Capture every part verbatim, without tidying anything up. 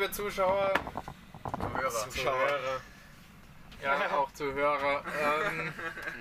Liebe Zuschauer, Zuhörer, Zuhörer, ja auch Zuhörer, ähm,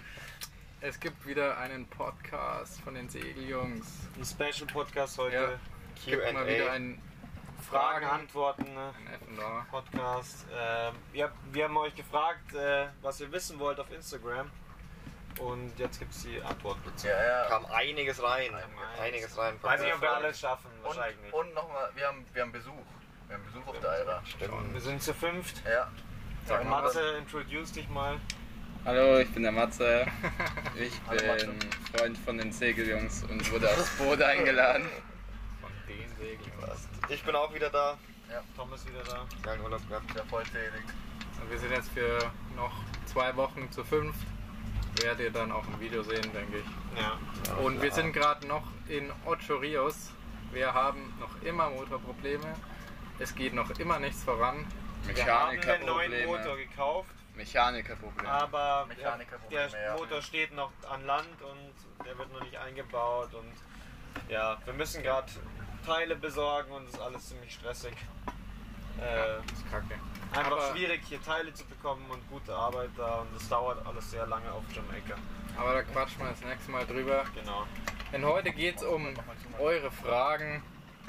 es gibt wieder einen Podcast von den Segeljungs. Ein Special Podcast heute. Ja, es gibt mal wieder einen Fragen, Antworten ne? ein Podcast. Ähm, wir, wir haben euch gefragt, äh, was ihr wissen wollt auf Instagram. Und jetzt gibt es die Antwort dazu. Ja, ja. Kam einiges rein. Einiges. Einiges rein. Weiß nicht, ob wir alles schaffen. Und, Wahrscheinlich nicht. und nochmal, wir haben, wir haben Besuch. Wir haben Besuch auf der Eira. Stimmt. Wir sind zu fünft. Ja. Sag Matze, introduce dich mal. Hallo, ich bin der Matze. Ich Hallo, bin Freund von den Segeljungs und wurde aufs Boot eingeladen. Von den Segeljungs. Ich bin auch wieder da. Ja. Tom ist wieder da. Langen Urlaub gehabt. Sehr vollzählig. Und wir sind jetzt für noch zwei Wochen zu fünft. Werdet ihr dann auch im Video sehen, denke ich. Ja. Und wir sind gerade noch in Ocho Rios. Wir haben noch immer Motorprobleme. Es geht noch immer nichts voran. Wir haben einen neuen Motor Mechanikerprobleme. gekauft, Mechanikerprobleme. aber Mechanikerprobleme, der ja. Motor steht noch an Land und der wird noch nicht eingebaut. Und ja, wir müssen gerade Teile besorgen und es ist alles ziemlich stressig. Äh, Das ist kacke. Einfach Aber- schwierig hier Teile zu bekommen und gute Arbeiter und es dauert alles sehr lange auf Jamaika. Aber da quatschen wir das nächste Mal drüber. Genau. Denn heute geht es um eure Fragen.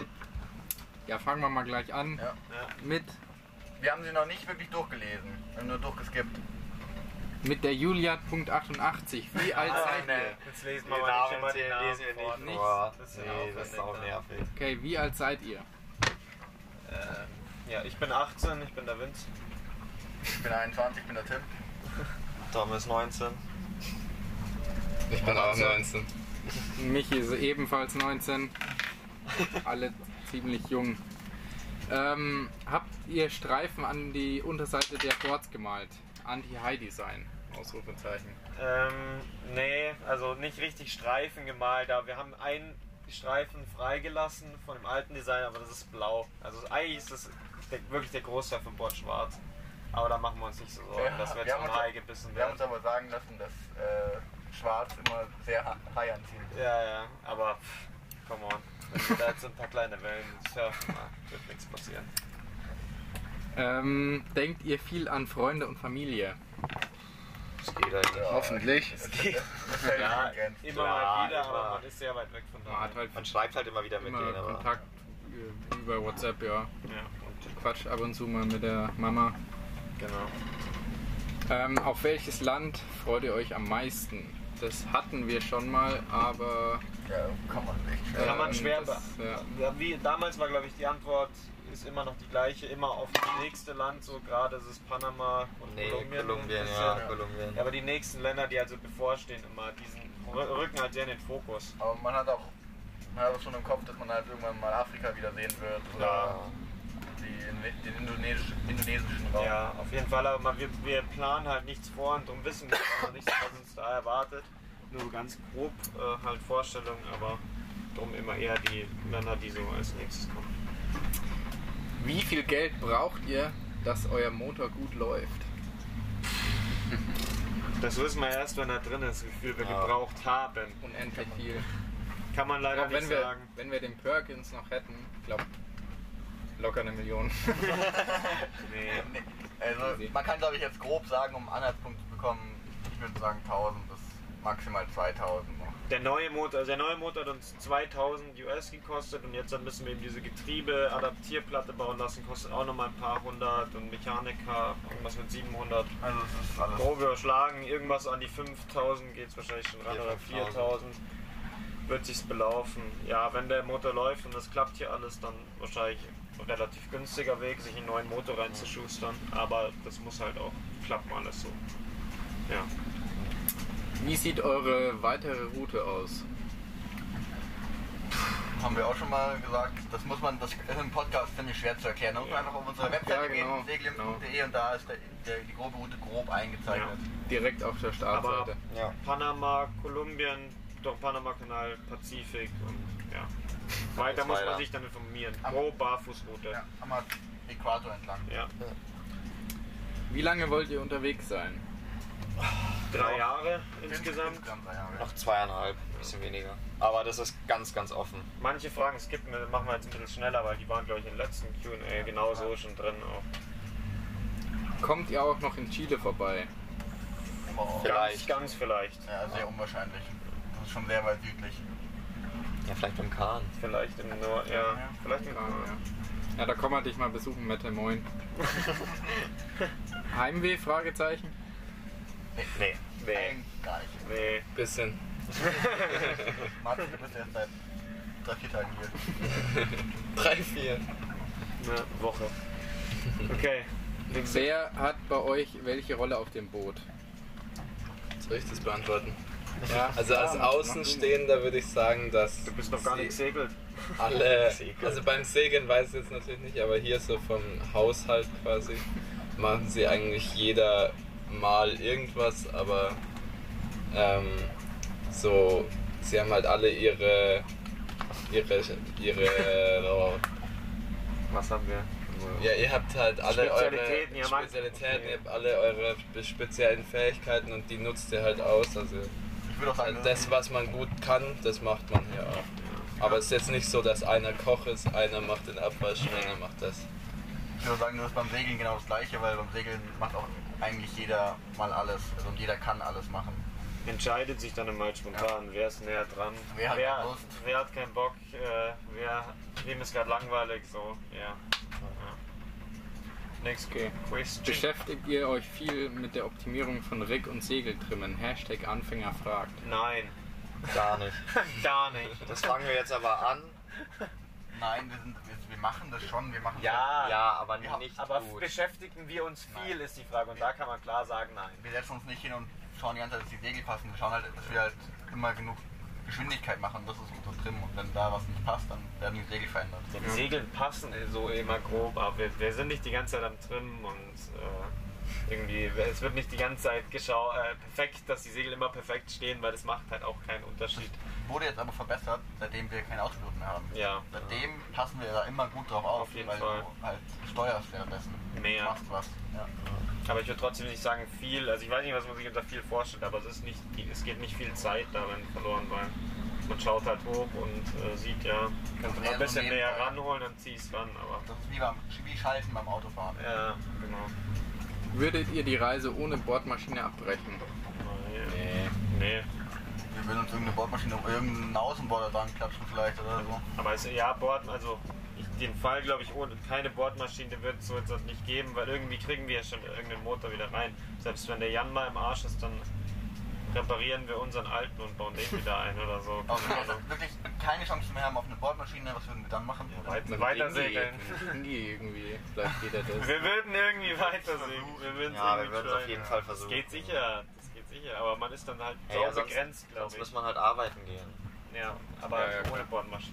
Ja, fangen wir mal gleich an Ja. Ja. mit, Wir haben sie noch nicht wirklich durchgelesen. Wir haben nur durchgeskippt. mit der Julia.achtundachtzig. Wie alt Ah, seid nee. ihr? Jetzt lesen Die wir mal nicht Namen immer die zählen, Namen lesen wir vor. nicht. Nichts. Boah, Das ist nee, ja das ist aufwendig, auch ne? nervig. Okay, wie alt seid ihr? Ähm, ja, ich bin achtzehn, ich bin der Vince. Ich bin einundzwanzig, ich bin der Tim. Tom ist neunzehn. Ich bin auch neunzehn. Michi ist ebenfalls neunzehn. Alle ziemlich jung. Ähm, habt ihr Streifen an die Unterseite der Boards gemalt? Anti-High-Design? Ausrufezeichen. Ähm, nee, also nicht richtig Streifen gemalt, aber wir haben einen Streifen freigelassen von dem alten Design, aber das ist blau. Also eigentlich ist das der, wirklich der Großteil vom Board schwarz. Aber da machen wir uns nicht so Sorgen, Ja, dass wir wir jetzt haben von uns- Hai gebissen Wir haben uns werden. aber sagen lassen, dass äh, Schwarz immer sehr ha- high anziehend ist. Ja, ja, aber pff, come on. Wenn wir da jetzt ein paar kleine Wellen surfen, na, wird nichts passieren. Ähm, denkt ihr viel an Freunde und Familie? Das geht eigentlich. Ja, Hoffentlich. Das, das, das ist ja Ja, begrenzt. immer Klar, mal wieder, immer. aber man ist sehr weit weg von Man da. hat halt Man schreibt halt immer wieder mit immer denen, aber Kontakt äh, über WhatsApp, ja. Ja, und Quatsch ab und zu mal mit der Mama. genau. Ähm, auf welches Land freut ihr euch am meisten? Das hatten wir schon mal, aber Ja, kann man nicht. äh, Kann man schwer das, ja. Ja, wie damals war, glaube ich, die Antwort ist immer noch die gleiche, immer auf das nächste Land, so gerade ist es Panama und nee, Kolumbien. Kolumbien, ein ja, bisschen. Kolumbien. Ja, aber die nächsten Länder, die also bevorstehen, immer diesen rü- rücken halt sehr in den Fokus. Aber man hat auch, man hat auch schon im Kopf, dass man halt irgendwann mal Afrika wiedersehen wird. Oder Ja. die, den indonesischen, indonesischen Raum. Ja, auf jeden Fall, aber man, wir, wir planen halt nichts vor und darum wissen wir auch noch nichts, was uns da erwartet. Nur ganz grob äh, halt Vorstellungen, aber darum immer eher die Länder, die so als nächstes kommen. Wie viel Geld braucht ihr, dass euer Motor gut läuft? Das wissen wir erst, wenn er drin ist, wie viel wir Ja. gebraucht haben. Unendlich viel. Kann man leider Auch wenn nicht wir, sagen. wenn wir den Perkins noch hätten, ich glaube locker eine Million. Nee. Nee, also man kann glaube ich jetzt grob sagen, um einen Anhaltspunkt zu bekommen, ich würde sagen tausend bis maximal zweitausend noch. Der neue Motor, also der neue Motor hat uns zweitausend U S gekostet und jetzt dann müssen wir eben diese Getriebe-Adaptierplatte bauen lassen, kostet auch nochmal ein paar hundert und Mechaniker irgendwas mit siebenhundert. Also es ist alles. Grob überschlagen, irgendwas an die fünftausend geht es wahrscheinlich schon ran vier, oder fünftausend. viertausend wird sich's belaufen. Ja, wenn der Motor läuft und das klappt hier alles, dann wahrscheinlich ein relativ günstiger Weg, sich einen neuen Motor reinzuschustern, aber das muss halt auch klappen alles so. Ja. Wie sieht eure weitere Route aus? Haben wir auch schon mal gesagt, das muss man, das ist im Podcast ziemlich schwer zu erklären. Da muss man einfach auf unsere Webseite Ja, genau, gehen, segeljungs punkt de und da ist der, der, die grobe Route grob eingezeichnet. Direkt auf der Startseite. Ja. Panama, Kolumbien, doch Panama-Kanal, Pazifik und ja. Weiter muss man weiter. sich dann informieren. Grob Barfußroute. Ja, am Äquator entlang. Ja. Wie lange wollt ihr unterwegs sein? drei Jahre insgesamt. Insgesamt drei Jahre. Noch zweieinhalb, ein bisschen weniger. Aber das ist ganz, ganz offen. Manche Fragen skippen wir, machen wir jetzt ein bisschen schneller, weil die waren, glaube ich, im letzten Q und A genauso schon drin auch. Kommt ihr auch noch in Chile vorbei? Aber auch Vielleicht. Ganz, ganz vielleicht. Ja, sehr unwahrscheinlich. Das ist schon sehr weit südlich. Ja, vielleicht beim Kahn. Vielleicht im Nord, ja. Ja. Vielleicht im Ja, Nord. ja. Ja, da kommen wir dich mal besuchen, Mette, moin. Heimweh, Fragezeichen? Nee. Nee, Eigentlich gar nicht. nee. Bisschen. Martin, du bist erst seit drei, vier Tagen hier. Drei, vier. Eine Woche. Okay. Wer hat bei euch welche Rolle auf dem Boot? Soll ich das beantworten? Ja, Also als klar, Außenstehender würde ich sagen, dass Du bist noch gar sie nicht gesegelt. alle, Segeln. also beim Segeln weiß ich jetzt natürlich nicht, aber hier so vom Haushalt quasi machen sie eigentlich jeder mal irgendwas, aber ähm, so, sie haben halt alle ihre, ihre, ihre, oh, Was haben wir? ja, ihr habt halt alle eure Spezialitäten, ja, Mann. Spezialitäten, ihr habt alle eure speziellen Fähigkeiten und die nutzt ihr halt aus, also Ich würde auch sagen, das, was man gut kann, das macht man hier auch. Aber es ist jetzt nicht so, dass einer Koch ist, einer macht den Abwasch, einer macht das. ich würde sagen, das ist beim Segeln genau das gleiche, weil beim Segeln macht auch eigentlich jeder mal alles. Also und jeder kann alles machen. Entscheidet sich dann mal spontan, wer ist näher dran, Wer hat wer, Lust? wer hat keinen Bock, äh, wer, wem ist gerade langweilig, so, ja. ja. Next Okay. question. Beschäftigt ihr euch viel mit der Optimierung von Rig- und Segeltrimmen? Hashtag Anfänger fragt. Nein, Gar nicht. gar nicht. Das fangen wir jetzt aber an. Nein, wir, sind, wir, wir machen das schon. Wir machen Ja, Ja, aber Ja, nicht aber gut. beschäftigen wir uns viel, Nein. ist die Frage. Und da kann man klar sagen, nein. Wir setzen uns nicht hin und schauen die ganze Zeit, dass die Segel passen. Wir schauen halt, dass wir halt immer genug Geschwindigkeit machen. Das ist unser Trim. Und wenn da was nicht passt, dann werden die Segel verändert. Ja, die Segel passen so immer grob, aber wir, wir sind nicht die ganze Zeit am Trimmen und äh, irgendwie, es wird nicht die ganze Zeit geschau äh, perfekt, dass die Segel immer perfekt stehen, weil das macht halt auch keinen Unterschied. Wurde jetzt aber verbessert, seitdem wir keine Autopiloten mehr haben. Ja, Seitdem passen wir da immer gut drauf auf, Auf jeden weil Fall. du halt steuerst währenddessen. Mehr. Du machst was. Ja. aber ich würde trotzdem nicht sagen viel, also ich weiß nicht, was man sich unter viel vorstellt, aber es ist nicht, es geht nicht viel Zeit darin verloren, weil man schaut halt hoch und äh, sieht ja, könnte man Ja, ein so bisschen nebenbei. näher ranholen, dann zieh es ran, aber Das ist wie, beim, wie Schalten beim Autofahren. ja, genau. Würdet ihr die Reise ohne Bordmaschine abbrechen? Nee. Nee. Wir würden uns irgendeine Bordmaschine, irgendeinen Außenborder dran klatschen vielleicht oder so. Aber es, ja, Bord, also ich, den Fall glaube ich, ohne keine Bordmaschine wird es so jetzt nicht geben, weil irgendwie kriegen wir ja schon irgendeinen Motor wieder rein. Selbst wenn der Jan mal im Arsch ist, dann reparieren wir unseren alten und bauen den wieder ein oder so. Aber wenn Keine wir Ahnung. jetzt wirklich keine Chance mehr haben auf eine Bordmaschine, was würden wir dann machen? Ja, weit, Mit weiter Dingi- segeln. mit Dingi irgendwie, vielleicht geht er das. Wir würden irgendwie weiter segeln. Wir würden Ja, wir irgendwie würden es auf trying. jeden Fall Das versuchen. geht sicher, das geht sicher, aber man ist dann halt Hey, sau ja, sonst, begrenzt, glaube sonst ich. muss man halt arbeiten gehen. Ja, aber Ja, ja, ohne klar. Bordmaschine.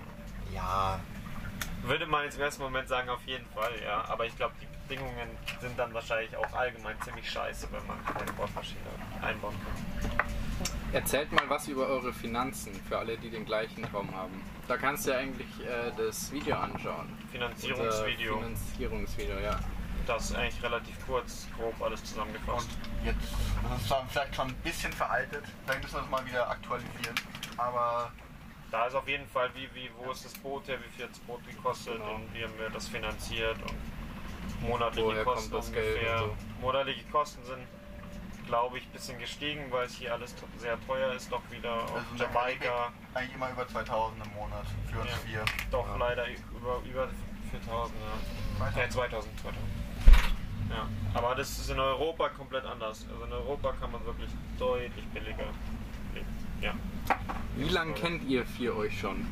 Ja, Würde man jetzt im ersten Moment sagen, auf jeden Fall, ja. Aber ich glaube, die Bedingungen sind dann wahrscheinlich auch allgemein ziemlich scheiße, wenn man keine Bordmaschine einbauen kann. Erzählt mal was über eure Finanzen für alle, die den gleichen Traum haben. Da kannst du ja eigentlich äh, das Video anschauen. Finanzierungsvideo. Unser Finanzierungsvideo, ja. Das ist eigentlich relativ kurz, grob alles zusammengefasst. Und jetzt, das ist zwar vielleicht schon ein bisschen veraltet, vielleicht müssen wir das mal wieder aktualisieren. Aber Da ist auf jeden Fall, wie, wie, wo ist das Boot her, wie viel hat das Boot gekostet Genau. und wie haben wir das finanziert und monatliche Woher kommt Kosten das Geld ungefähr. und so. Monatliche Kosten sind, glaube ich, ein bisschen gestiegen, weil es hier alles t- sehr teuer ist, doch wieder auf also in der Jamaika. Karibik eigentlich immer über zweitausend im Monat für uns Ja. vier. Doch Ja. leider über, über viertausend, ja. Ja, zweitausend, zweitausend. Ja, aber das ist in Europa komplett anders. Also in Europa kann man wirklich deutlich billiger leben. Ja. Wie lange kennt ihr vier euch schon?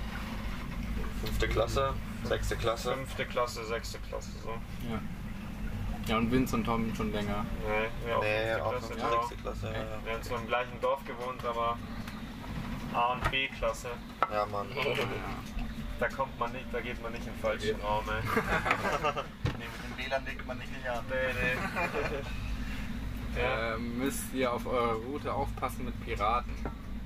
fünfte Klasse, sechste Klasse. Fünfte Klasse, sechste Klasse, so. Ja. Ja, und Vince und Tom schon länger. Nee, wir auch Nee, fünfte auch Klasse, fünfte, ja. sechste Klasse. Ja, Wir haben zwar im gleichen Dorf gewohnt, aber A und B Klasse. ja. ja Mann. Ja. Da kommt man nicht, da geht man nicht im falschen Ja. Raum, ey. Nee, mit dem W L A N legt man nicht in die Hand. Nee, nee. Ja. Äh, müsst ihr auf eure Route aufpassen mit Piraten?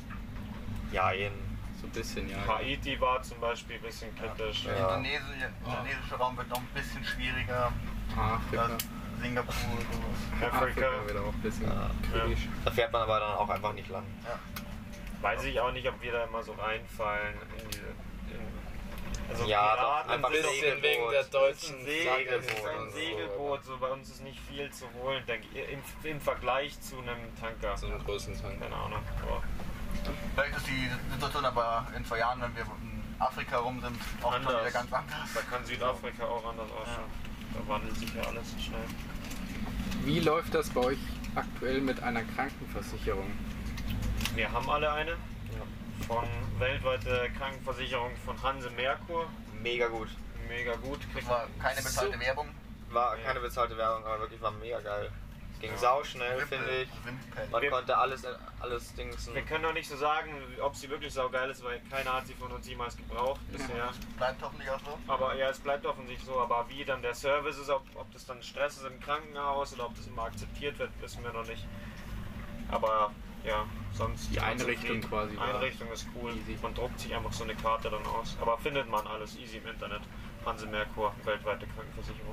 Ja, jeden. So ein bisschen, ja. Haiti war zum Beispiel ein bisschen kritisch. Der Ja. indonesische, indonesische Raum wird noch ein bisschen schwieriger. Afrika. Das, Singapur, sowas. Afrika. wieder auch ein bisschen Ja. kritisch. Da fährt man aber dann auch einfach nicht lang. Weiß ich auch nicht, ob wir da immer so reinfallen in diese. In, also Ja, Piraten doch, einfach sind ein auch- bisschen wegen der Das ist deutschen ein Segel- Flagge. das ist ein und so. Segelboot, so bei uns ist nicht viel zu holen, denke ich, im, im Vergleich zu einem Tanker. So einen großen Tank. Keine Ahnung. Aber Vielleicht ist die Situation aber in zwei Jahren, wenn wir in Afrika rum sind, auch schon Anders. wieder ganz anders. da kann Südafrika auch anders ausschauen. Da wandelt sich ja alles so schnell. Wie läuft das bei euch aktuell mit einer Krankenversicherung? Wir haben alle eine. Von weltweite Krankenversicherung von Hanse Merkur. Mega gut. Mega gut. Das Kriegt war keine bezahlte So. Werbung. War keine bezahlte Werbung, aber wirklich war mega geil. Ging sauschnell, finde ich. Wimpel. Man Wir- konnte alles, alles dingsen. Wir können noch nicht so sagen, ob sie wirklich saugeil ist, weil keiner hat sie von uns jemals gebraucht bisher. Bleibt hoffentlich auch so. Aber ja, es bleibt offensichtlich so. Aber wie dann der Service ist, ob, ob das dann Stress ist im Krankenhaus oder ob das immer akzeptiert wird, wissen wir noch nicht. Aber ja, sonst... Die Einrichtung sonst quasi Die war Einrichtung ist cool. easy. Man druckt sich einfach so eine Karte dann aus. Aber findet man alles easy im Internet. Hanse Merkur, weltweite Krankenversicherung.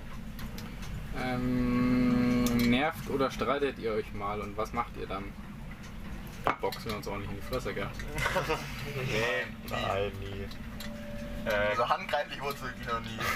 Ähm, nervt oder streitet ihr euch mal und was macht ihr dann? Da boxen wir uns auch nicht in die Fresse, gell? Nee, Nein, nie. äh, Also handgreiflich wurde es wirklich noch nie.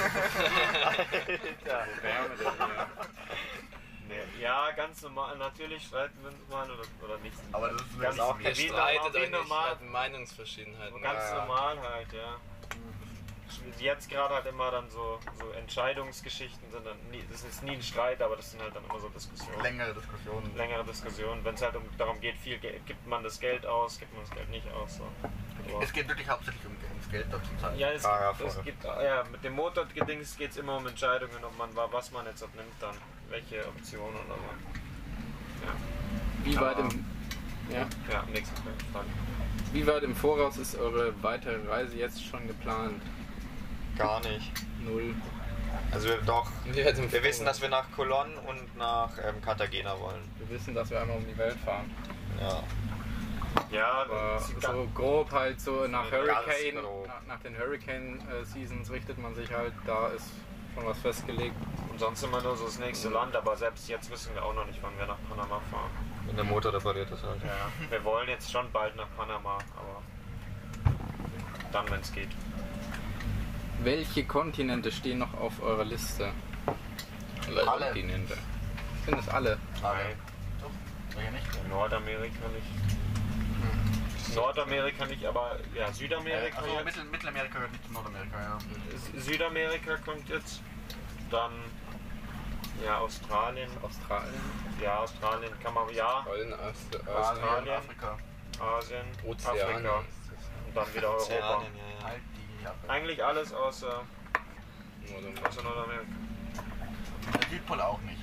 nee, ja, ganz normal. Natürlich streiten wir uns mal oder, oder nicht. Aber das ist Ganz wirklich auch mir. Ihr Wie streitet normal- wie euch nicht, normal. halt Meinungsverschiedenheiten. Ganz Ja. normal halt, ja. Jetzt gerade halt immer dann so, so Entscheidungsgeschichten sind dann nie, das ist nie ein Streit, aber das sind halt dann immer so Diskussionen. Längere Diskussionen. Längere Diskussionen, wenn es halt um, darum geht, viel Geld, gibt man das Geld aus, gibt man das Geld nicht aus. So. Aber Es geht wirklich hauptsächlich um, ums Geld da zur Zeit. ja, es, Ah, ja, gibt, es voll. gibt, ja, mit dem Motorgedings geht es immer um Entscheidungen, ob man was man jetzt nimmt dann, welche Optionen oder so. Ja, Wie weit Aber- im, ja, ja nächste Frage. wie weit im Voraus ist eure weitere Reise jetzt schon geplant? Gar nicht. Null. Also wir, doch, Wie weit im wir wissen, Voraus? dass wir nach Cologne und nach ähm, Cartagena wollen. Wir wissen, dass wir einmal um die Welt fahren. Ja. Ja, Aber das ist so grob halt so nach Ganz Hurricane, grob. nach, nach den Hurricane äh, Seasons richtet man sich halt, da ist schon was festgelegt. und sonst immer nur so das nächste Land, aber selbst jetzt wissen wir auch noch nicht, wann wir nach Panama fahren. Wenn der Motor repariert ist halt. Ja, wir wollen jetzt schon bald nach Panama, aber dann, wenn es geht. Welche Kontinente stehen noch auf eurer Liste? Alle. Alle. Kontinente. Sind es alle? Frage. Doch, welche nicht? Nordamerika nicht. Nordamerika nicht, aber ja, Südamerika Also jetzt. Mittel, Mittelamerika gehört nicht zu Nordamerika, ja. Sü- Südamerika kommt jetzt. Dann ja, Australien. Australien. Ja, Australien kann man, ja, Vollen Ast- Asien, Australien. Afrika. Asien, Ozeanien. Afrika ist das. und dann wieder Europa. Ozeanien, ja, ja. Halt die Afrika. Eigentlich alles außer, Nordamerika. außer Nordamerika. Der Südpol auch nicht.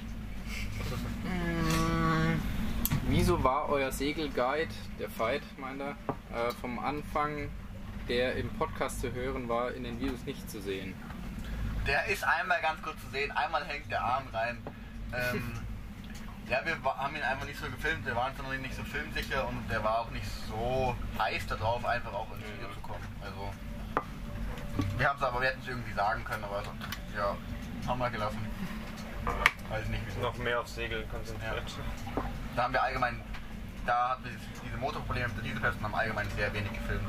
Mm, Wieso war euer Segelguide, der Veit, meint er, äh, vom Anfang, der im Podcast zu hören war, in den Videos nicht zu sehen? Der ist einmal ganz kurz zu sehen, einmal hängt der Arm rein. Ähm, ja, wir wa- haben ihn einfach nicht so gefilmt, wir waren noch nicht so filmsicher und der war auch nicht so heiß darauf, einfach auch ins Video zu kommen. Also, wir haben es aber, wir hätten es irgendwie sagen können, aber ja, haben wir gelassen. Weiß nicht wieso. Noch mehr auf Segeln konzentriert. Da haben wir allgemein, da hatten wir diese Motorprobleme mit der Dieselfest und haben allgemein sehr wenig gefilmt.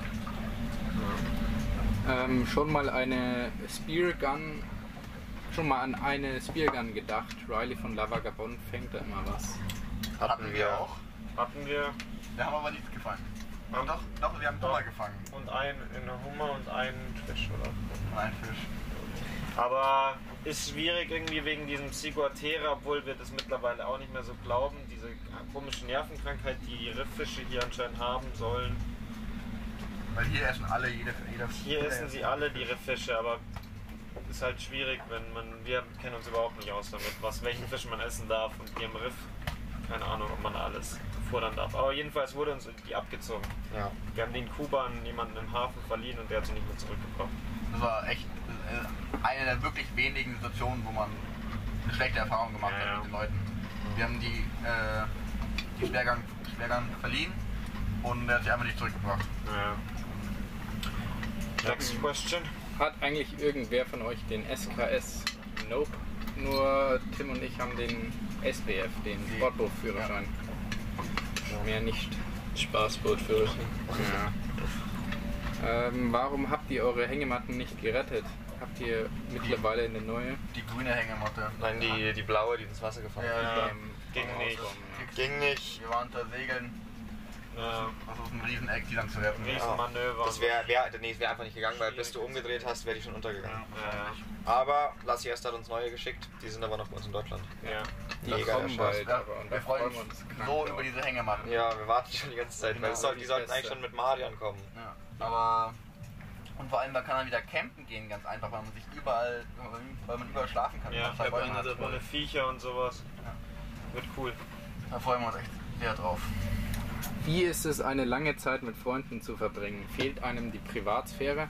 Ähm, schon mal eine Speargun, schon mal an eine Speargun gedacht. Riley von La Vagabond fängt da immer was. Hatten wir auch. Hatten wir Wir haben aber nichts gefangen. Haben- Doch, doch, wir haben Doch. Hummer gefangen. und einen in der Hummer und einen Fisch, oder? Und einen Fisch. Aber ist schwierig irgendwie wegen diesem Ciguatera, obwohl wir das mittlerweile auch nicht mehr so glauben. Diese komische Nervenkrankheit, die die Rifffische hier anscheinend haben sollen. Weil hier essen alle, jeder, jeder Hier jeder essen sie alle die Rifffische, aber ist halt schwierig, wenn man, wir kennen uns überhaupt nicht aus damit, was, welchen Fisch man essen darf und hier im Riff, keine Ahnung, ob man alles futtern darf. Aber jedenfalls wurde uns die abgezogen. Ja. Wir haben die in Kuba an jemanden im Hafen verliehen und der hat sie nicht mehr zurückgebracht. Das war echt äh, eine der wirklich wenigen Situationen, wo man eine schlechte Erfahrung gemacht Ja, ja. hat mit den Leuten. Wir haben die, äh, die Sperrgang, Sperrgang verliehen und er hat sie einfach nicht zurückgebracht. Ja. Next question. Hat eigentlich irgendwer von euch den S K S Nope nur Tim und ich haben den S B F, den Die- Sportbootführerschein. Mehr nicht. Spaßbootführerschein. Ja. Ähm, warum habt ihr eure Hängematten nicht gerettet? Habt ihr mittlerweile eine neue? Die grüne Hängematte. Nein, die, die blaue, die ins Wasser gefallen ist. Ja, Ähm, ging nicht. Ging nicht. Wir waren unter Segeln. Ja. Versucht ein Rieseneck, die dann zu retten. Riesenmanöver. Das wäre wär, nee, es wäre einfach nicht gegangen, weil bis du umgedreht hast, wäre die schon untergegangen. Ja, ja. Aber Lassi erst hat uns neue geschickt, die sind aber noch bei uns in Deutschland. Ja. Die Mega kommen der Scheiß. bald, Ja, aber und wir da freuen freuen wir uns uns so krank über drauf. diese Hängematten. Ja, wir warten schon die ganze Zeit, weil Genau, es soll, die die sollten Beste. eigentlich schon mit Marian kommen. Ja, aber und vor allem, man kann dann wieder campen gehen, ganz einfach, weil man sich überall, weil man überall schlafen kann. Ja, Das freuen wir uns. Ohne Viecher und sowas. Ja. Wird cool. Da freuen wir uns echt sehr drauf. Wie ist es, eine lange Zeit mit Freunden zu verbringen? Fehlt einem die Privatsphäre?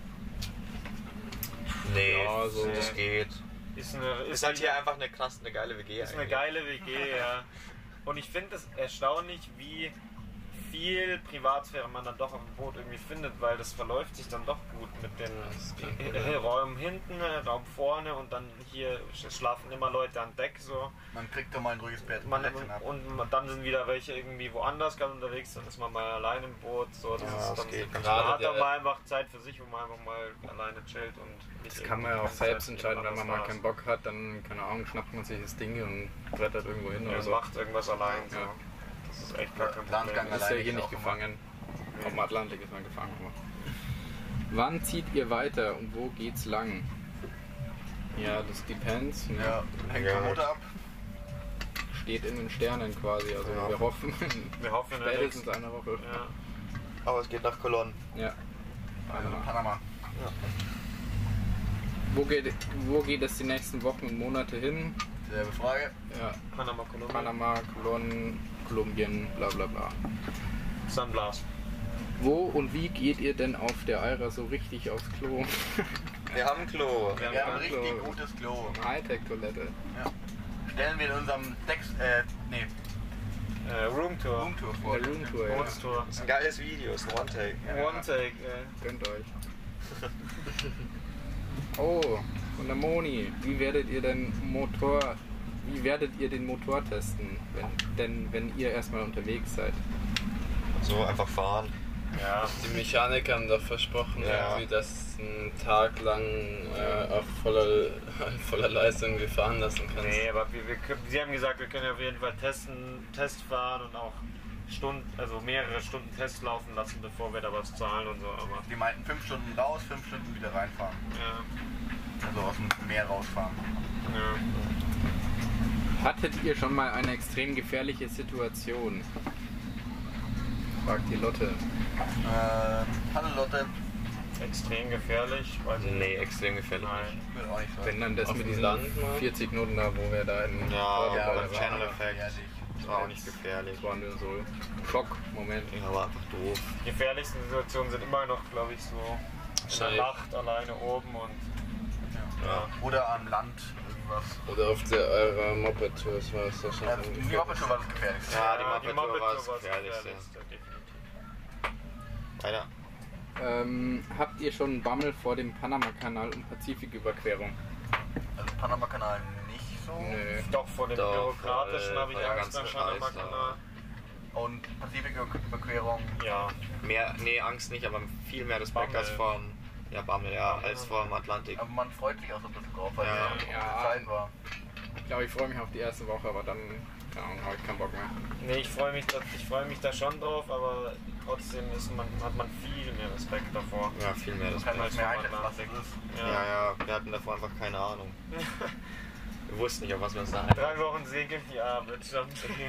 Nee, Ja, so- das geht. Ist, eine, Ist halt hier einfach eine krass, eine geile W G ist eine eigentlich. geile W G, ja. Und ich finde es erstaunlich, wie viel Privatsphäre man dann doch auf dem Boot irgendwie findet, weil das verläuft sich dann doch gut mit den äh, Raum hinten, äh, Raum vorne und dann hier schlafen immer Leute an Deck so. Man kriegt doch mal ein ruhiges Bett. Man, Plätzchen ab. und man- dann sind wieder welche irgendwie woanders gerade unterwegs, dann ist man mal allein im Boot. So. Das Ja, ist das dann, geht. man Gerade hat dann der- mal einfach Zeit für sich, wo man einfach mal alleine chillt. Und nicht Das kann man ja auch irgendwie selbst Zeit entscheiden, wenn man jemand mal anderes keinen Bock hat, dann, keine Ahnung, schnappt man sich das Ding und brettert irgendwo hin da oder ist. so. Ja, macht irgendwas allein. So. Ja. Das ist echt gar kein Landgang Problem. Ist ja alleine hier ist nicht auch immer- gefangen. Auf dem Atlantik ist man gefangen. Aber. Wann zieht ihr weiter und wo geht's lang? Ja, das depends. Ne? Ja, hängt Ja. vom Motor ab. Steht in den Sternen quasi. Also Ja. wir hoffen Wir hoffen in der spätestens nächsten. eine Woche. Ja. Aber es geht nach Cologne. Ja. Also Panama. Panama. Wo geht, wo geht es die nächsten Wochen und Monate hin? Selbe Frage. Ja, Panama, Kolumbien. Panama, Kolumbien, Kolumbien, bla bla bla. San Blas. Wo und wie geht ihr denn auf der Eira so richtig aufs Klo? Wir haben ein Klo. Ja. Wir haben ein Klo. richtig gutes Klo. Hightech-Toilette. Stellen wir in unserem Dex, äh, nee, Äh, Roomtour. Roomtour vor. Eine Roomtour, ja. Bootstour. Das ist ein geiles Video, ist ein One-Take. One Take. Äh. Gönnt euch. Oh, von der Moni. Wie werdet ihr den Motor, wie werdet ihr den Motor testen, wenn, denn wenn ihr erstmal unterwegs seid? So, einfach fahren. Ja. Die Mechaniker haben doch versprochen, Ja. irgendwie, dass einen Tag lang äh, auf voller, voller Leistung wir fahren lassen kannst. Nee, aber wir, wir, können- sie haben gesagt, wir können auf jeden Fall testen, Test fahren und auch Stunden, also mehrere Stunden Test laufen lassen, bevor wir da was zahlen und so. Aber Die meinten fünf Stunden raus, fünf Stunden wieder reinfahren. ja, Also aus dem Meer rausfahren. ja. Hattet ihr schon mal eine extrem gefährliche Situation? Fragt die Lotte. Äh, hallo Lotte. Extrem gefährlich. Weiß ich Nee, nicht. extrem gefährlich. Nein. Ich will auch nicht sagen. Wenn dann das Auf mit dem diesen Land mal? vierzig Minuten da, wo wir da in Ja, Ja, beim das war Channel aber Effect. gefährlich. Das war auch nicht gefährlich. Das waren wir so Schockmoment. Ja, war einfach doof. Die gefährlichsten Situationen sind immer noch, glaube ich, so in der Safe. Nacht alleine oben und Ja. Oder am Land irgendwas. Oder auf der eurer Moped-Tour, das war es Ja, wahrscheinlich. die Moped-Tour war das gefährlichste. Ja, die Moped-Tour war Moped-Tour das war das Gefährlichste. Gefährlichste, definitiv. Weiter. Ähm, habt ihr schon Bammel vor dem Panama-Kanal und Pazifiküberquerung? Also Panama-Kanal nicht so. Nö. Doch, vor dem Doch, Bürokratischen vor- habe ich vor der Angst beim ganzen Panama-Kanal. Und Pazifiküberquerung. Ja, Mehr, nee, Angst nicht, aber viel mehr Respekt Bammel. als vor dem, ja, Bammel, ja, als vor dem Atlantik. Aber man freut sich auch so ein bisschen drauf, weil Ja. es auch eine gute Ja. Zeit war. Ich glaube, ich freue mich auf die erste Woche, aber dann, keine Ahnung, habe ich keinen Bock mehr. nee, ich freue mich, da- ich freue mich da schon drauf, aber trotzdem ist man, hat man viel mehr Respekt davor. Ja, viel mehr Man Respekt. kann als nicht mehr vom einschätzen, was Atlantik. es ist. Ja, ja, wir hatten davor einfach keine Ahnung. Wir wussten nicht, auf was wir uns da Drei einlassen. Wochen segeln, ja, wird schon.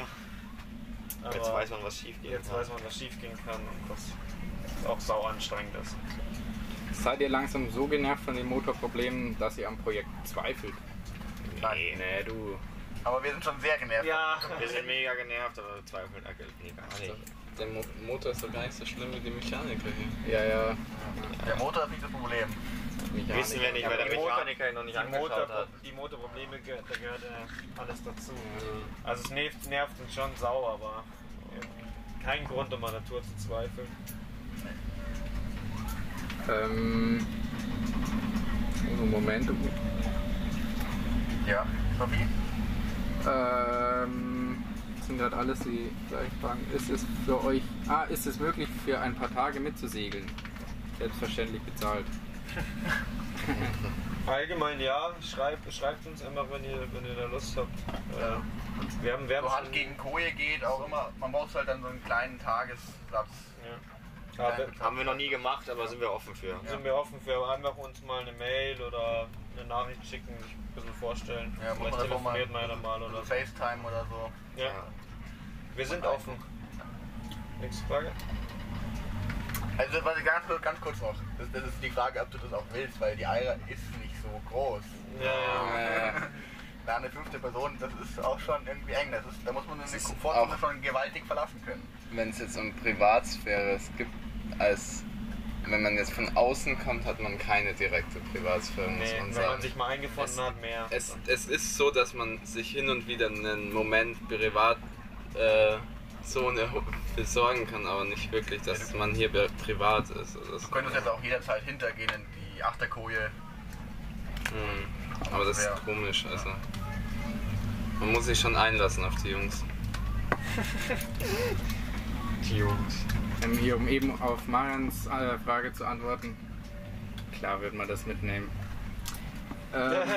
Aber Jetzt weiß man, was schief geht. jetzt weiß man, was schief gehen kann und was auch sau anstrengend ist. Seid ihr langsam so genervt von den Motorproblemen, dass ihr am Projekt zweifelt? Nee, Nee, du. Aber wir sind schon sehr genervt. Ja, wir sind mega genervt, aber zweifeln nee, gar nicht. Der Mo Motor ist doch gar nicht so schlimm wie die Mechaniker hier. Ja, ja. Der Motor ist nicht das Problem. Mechanik. Wissen wir nicht, weil der die Motor- Mechaniker ihn noch nicht die, angeschaut Motor, hat. die Motorprobleme, ge- da gehört ja alles dazu. Also es nervt, nervt uns schon sau, aber äh, kein Grund, um an der Tour zu zweifeln. Ähm. Moment. Ja. Sophie? Ähm, das sind gerade alles die gleichen Fragen. Ist es für euch, ah, ist es möglich für ein paar Tage mitzusegeln? Selbstverständlich bezahlt. Allgemein ja, schreibt, schreibt uns einfach, wenn ihr, wenn ihr da Lust habt. Ja. Wir haben, wir haben So Hand gegen Koje geht auch immer, man braucht halt dann so einen kleinen Tagessatz. Ja. Ja, wir, Haben wir noch nie gemacht, aber sind wir offen für. sind wir offen für einfach uns mal eine Mail oder eine Nachricht schicken, sich ein bisschen vorstellen. Ja, muss Vielleicht man einfach mal, telefoniert man ja mal oder so. FaceTime oder so. Ja. Wir sind offen. Nächste Frage. Also warte, ganz, ganz kurz noch. Das, das ist die Frage, ob du das auch willst, weil die Eira ist nicht so groß. Ja, ja. Äh, Da eine fünfte Person, das ist auch schon irgendwie eng. Das ist, da muss man eine ist Komfortzone auch- schon gewaltig verlassen können. Wenn es jetzt um Privatsphäre es gibt, als wenn man jetzt von außen kommt, hat man keine direkte Privatsphäre, muss Nee, man wenn sagen. man sich mal eingefunden Es- hat, mehr. Es, es ist so, dass man sich hin und wieder einen Moment privat äh, so eine besorgen kann, aber nicht wirklich, dass man hier be- privat ist. Oder so. Du könntest jetzt auch jederzeit hintergehen in die Achterkoje. Hm. Aber das Ja. ist komisch, also. Man muss sich schon einlassen auf die Jungs. Die Jungs. ähm, hier, um eben auf Marians äh, Frage zu antworten. Klar wird man das mitnehmen. Ähm, welche,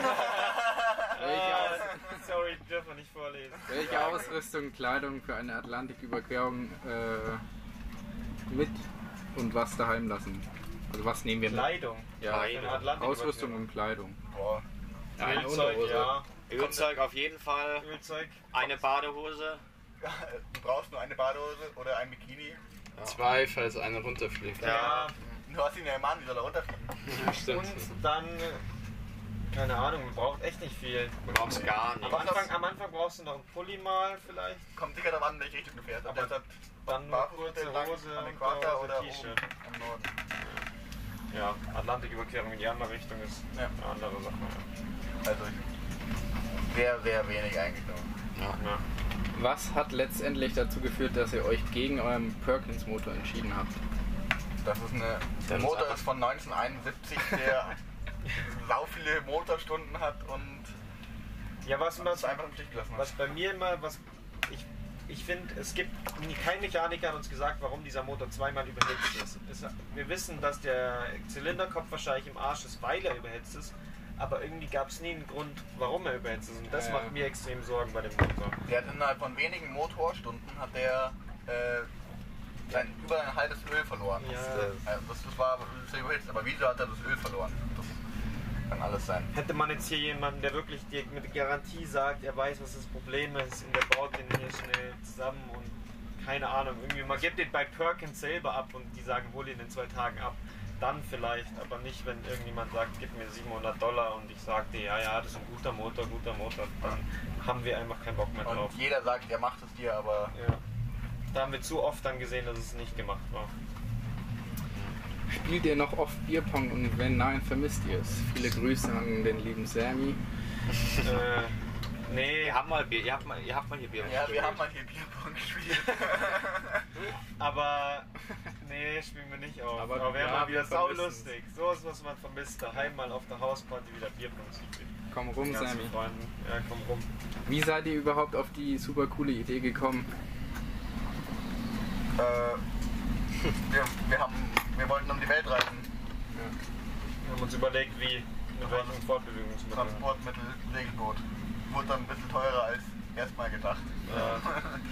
Aus Sorry, dürfen wir nicht vorlesen. welche Ausrüstung, Kleidung für eine Atlantiküberquerung äh, mit und was daheim lassen? Also was nehmen wir mit? Kleidung. Ja, Für eine Atlantik- Ausrüstung und Kleidung. Boah. Ja, eine Ölzeug, Unterhose. ja. Ölzeug auf jeden Fall. Ölzeug. Eine Badehose. Du brauchst nur eine Badehose oder ein Bikini. Zwei, falls eine runterfliegt. Ja. Du hast ihn ja im Mann, die soll er runterfliegen. Ja, stimmt. Und dann, keine Ahnung, man braucht echt nicht viel. Du brauchst gar Am nichts. Anfang, am Anfang brauchst du noch einen Pulli mal vielleicht. Kommt sicher darauf an, in welche Richtung du fährst. Ob Aber du jetzt dann nur barfuß kurze entlang Hose am und Äquator Hose, oder T-Shirt. oben am Norden. Ja, Atlantiküberquerung in die andere Richtung ist Ja. eine andere Sache. Also sehr, sehr wenig eigentlich nur. Ja. Ja. Was hat letztendlich dazu geführt, dass ihr euch gegen euren Perkins-Motor entschieden habt? Das ist eine. Der Das Motor ist ist von neunzehnhunderteinundsiebzig, der sau viele Motorstunden hat und Ja, was, das was, einfach im Stich gelassen was hat. bei mir immer, was ich, ich finde, es gibt, nie- kein Mechaniker hat uns gesagt, warum dieser Motor zweimal überhitzt ist. Es, wir wissen, dass der Zylinderkopf wahrscheinlich im Arsch ist, weil er überhitzt ist, aber irgendwie gab es nie einen Grund, warum er überhitzt ist und das Ja. macht mir extrem Sorgen bei dem Motor. Der hat innerhalb von wenigen Motorstunden hat der äh, sein, über ein halbes Öl verloren. Ja. Also das, das war sehr überhitzt, aber wieso hat er das Öl verloren? Das kann alles sein. Hätte man jetzt hier jemanden, der wirklich dir mit Garantie sagt, er weiß, was das Problem ist und der baut den hier schnell zusammen und keine Ahnung, irgendwie, man gibt den bei Perkins selber ab und die sagen, hol ihn in zwei Tagen ab. Dann vielleicht, aber nicht, wenn irgendjemand sagt, gib mir siebenhundert Dollar und ich sage dir, ja, ja, das ist ein guter Motor, guter Motor, dann haben wir einfach keinen Bock mehr drauf. Und jeder sagt, er macht es dir, aber Ja. Da haben wir zu oft dann gesehen, dass es nicht gemacht war. Spielt ihr noch oft Bierpong und wenn nein, vermisst ihr es? Viele Grüße an den lieben Sammy. äh, nee, Ihr habt mal Bier, ihr habt mal, ihr habt mal hier Bier. ja, wir haben mal hier Bierpong gespielt. aber nee, spielen wir nicht auf. Aber Aber, wäre ja, mal wieder wir vermissen saulustig. So ist, was man vermisst. Daheim mal auf der Hausparty wieder Bierpong zu spielen. Komm rum, Mit ganzen Sammy. Freunden. Ja, komm rum. Wie seid ihr überhaupt auf die super coole Idee gekommen? äh, wir, wir, haben, wir wollten um die Welt reisen. Wir haben uns überlegt, wie, mit welchem Fortbewegungsmittel. Transportmittel, Segelboot. Wurde dann ein bisschen teurer als erstmal gedacht. Ja.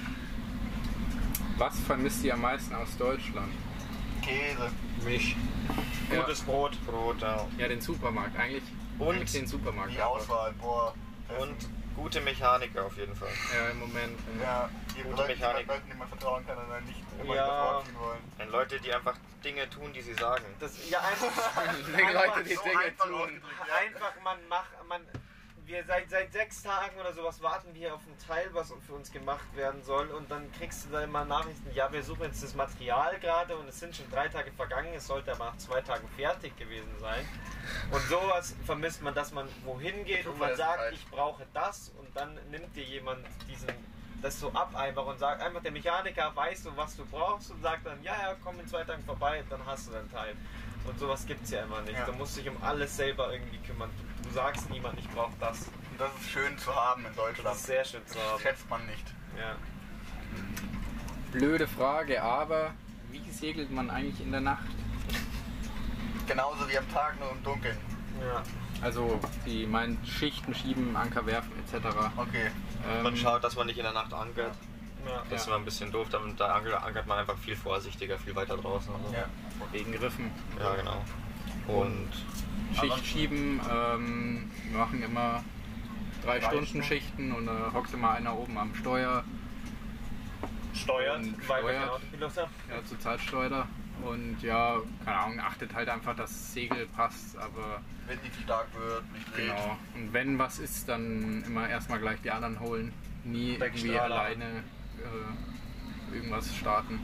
Was vermisst ihr am meisten aus Deutschland? Käse. Mich. Ja, Gutes Brot. Brot, ja. ja, den Supermarkt. Eigentlich, Und eigentlich den Supermarkt. Die aber- Auswahl, boah. Und gute Mechaniker auf jeden Fall. Ja, im Moment. Ja. Ja, die Gute Leute, die man, Mechanik. Leuten, die man vertrauen kann und dann nicht immer Ja. ja. vorziehen wollen. Und Leute, die einfach Dinge tun, die sie sagen. Das, ja, einfach, Die Leute, die so Dinge einfach tun. ausgedrückt, ja. einfach, man macht, man, wir seit, seit sechs Tagen oder sowas warten wir auf ein Teil, was für uns gemacht werden soll und dann kriegst du da immer Nachrichten, ja, wir suchen jetzt das Material gerade und es sind schon drei Tage vergangen, es sollte aber nach zwei Tagen fertig gewesen sein und sowas vermisst man, dass man wohin geht und man sagt, ich brauche das und dann nimmt dir jemand diesen, das so ab einfach und sagt einfach, der Mechaniker weiß so, was du brauchst und sagt dann, ja, ja, komm in zwei Tagen vorbei, dann hast du dein Teil. Und sowas gibt es ja immer nicht. Ja. Du musst dich um alles selber irgendwie kümmern. Du sagst niemand, ich brauche das. Und das ist schön zu haben in Deutschland. Das ist sehr schön zu haben. Das schätzt man nicht. Ja. Blöde Frage, aber wie segelt man eigentlich in der Nacht? Genauso wie am Tag, nur im Dunkeln. Ja. Also, die meint Schichten schieben, Anker werfen et cetera. Okay. Ähm, Man schaut, dass man nicht in der Nacht ankert. Ja. Das ist Ja. immer ein bisschen doof, damit da ankert ankert man einfach viel vorsichtiger, viel weiter draußen. Und so. Ja. wegen Riffen. Ja, genau. Und Schicht schieben, ähm, wir machen immer drei, Drei Stunden Stunden. Schichten und da hockt immer einer oben am Steuer, Steuert, Und weil wir steuert. keinen Autopilot haben. ja, zurzeit steuert er. Und ja, keine Ahnung, achtet halt einfach, dass das Segel passt, aber Wenn nicht zu stark wird, nicht dreht. genau. Und wenn was ist, dann immer erstmal gleich die anderen holen. Nie irgendwie Backstrahler. alleine äh, irgendwas starten.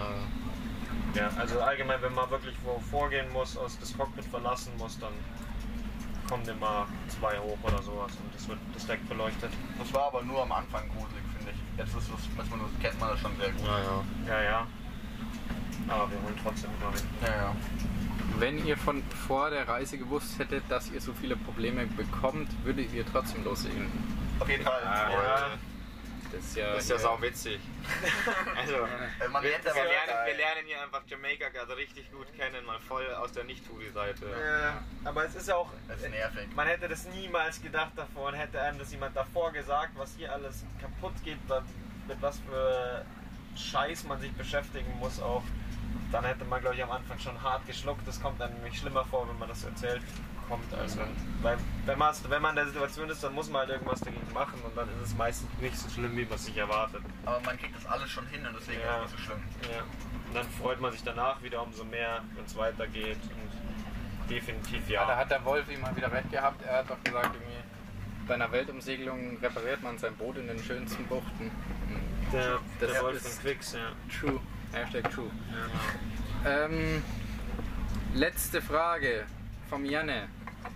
na, Ja, also allgemein, wenn man wirklich wo vorgehen muss, aus das Cockpit verlassen muss, dann kommen immer zwei hoch oder sowas und das wird das Deck beleuchtet. Das war aber nur am Anfang gruselig, finde ich. Jetzt ist das, weiß man, das kennt man das schon sehr gut. na ja. Ja, ja. Aber wir holen trotzdem immer hin. Ja, ja. Wenn ihr von vor der Reise gewusst hättet, dass ihr so viele Probleme bekommt, würdet ihr trotzdem lossegeln. Auf jeden Fall. Ah, Ja. Das ist ja, Das ist ja hier- sau witzig. Also, Äh, man wir, lernt wir, aber lernen, wir lernen hier einfach Jamaika gerade richtig gut kennen, mal voll aus der Nicht-Touri-Seite. Ja, aber es ist ja auch, Das ist nervig. man hätte das niemals gedacht davor und hätte einem das jemand davor gesagt, was hier alles kaputt geht, wa- mit was für Scheiß man sich beschäftigen muss auch. Dann hätte man, glaube ich, am Anfang schon hart geschluckt. Das kommt dann nämlich schlimmer vor, wenn man das so erzählt kommt. Also, weil, wenn, man, wenn man in der Situation ist, dann muss man halt irgendwas dagegen machen und dann ist es meistens nicht so schlimm, wie man sich erwartet. Aber man kriegt das alles schon hin und deswegen Ja. ist es nicht so schlimm. Ja. Und dann freut man sich danach wieder umso mehr, wenn es weitergeht. Und definitiv Ja, da ja. hat der Wolf immer wieder recht gehabt. Er hat doch gesagt, irgendwie, bei einer Weltumsegelung repariert man sein Boot in den schönsten Buchten. Der, Das der Wolf ist- von Quicks, ja. True. Hashtag true. Ja. Ähm, letzte Frage vom Janne.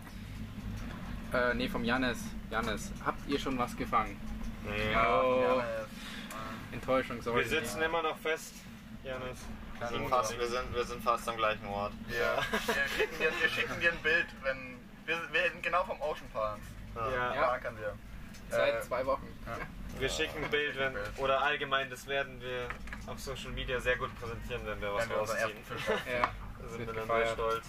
Äh, nee, vom Jannes. Jannes. Habt ihr schon was gefangen? Nee. Oh, Ja, äh, Enttäuschung, sorry. Wir sitzen immer noch fest, Janis. Wir sind, fast, wir, sind, wir sind fast am gleichen Ort. ja. Wir, schicken dir, wir schicken dir ein Bild, wenn. Wir, wir sind genau vom Ocean Palms. Ja. Ja. Da kann wir. Seit Äh, zwei Wochen. Wir schicken ein Bild, wenn, oder allgemein, das werden wir auf Social Media sehr gut präsentieren, wenn wir was Wenn wir unseren rausziehen. ersten Fisch haben. Ja, Da das sind wird wir dann sehr gefeiert. stolz.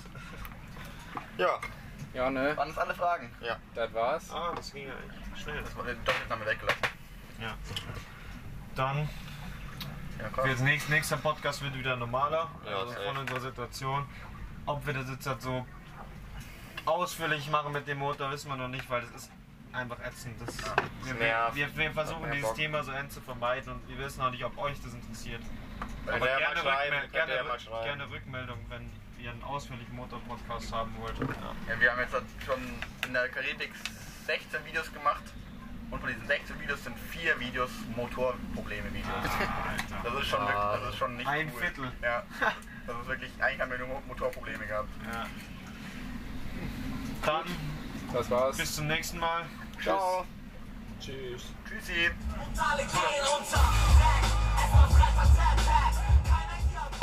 Ja, Ja, ne? Waren das alle Fragen? Das war's. Ah, das ging ja eigentlich schnell. Das wurde doch jetzt haben wir weggelassen. Ja. Dann Ja, komm. wird nächst, nächster Podcast wird wieder normaler, Ja, also safe. von unserer Situation. Ob wir das jetzt halt so ausführlich machen mit dem Motor, wissen wir noch nicht, weil das ist einfach ätzend. Das, wir, wir, nervt. wir, wir versuchen Mehr dieses Bock. Thema so end zu vermeiden und wir wissen auch nicht, ob euch das interessiert. Könnt Aber ihr ja gerne, mal schreiben, Rückmel könnt ihr gerne, ja mal Rück- schreiben. gerne Rückmeldung, wenn ihr einen ausführlichen Motor-Podcast haben wollt. Ja. Ja, wir haben jetzt schon in der Karibik sechzehn Videos gemacht und von diesen sechzehn Videos sind vier Videos Motorprobleme-Videos. Das ist schon wirklich, das ist schon nicht Ein cool. Viertel. Ja, das ist wirklich, eigentlich haben wir nur Motorprobleme gehabt. Ja. Dann Das war's. bis zum nächsten Mal. Ciao. Tschüss. Tschüssi. Alle gehen unter. Erstmal Freitag, Tag, Tag.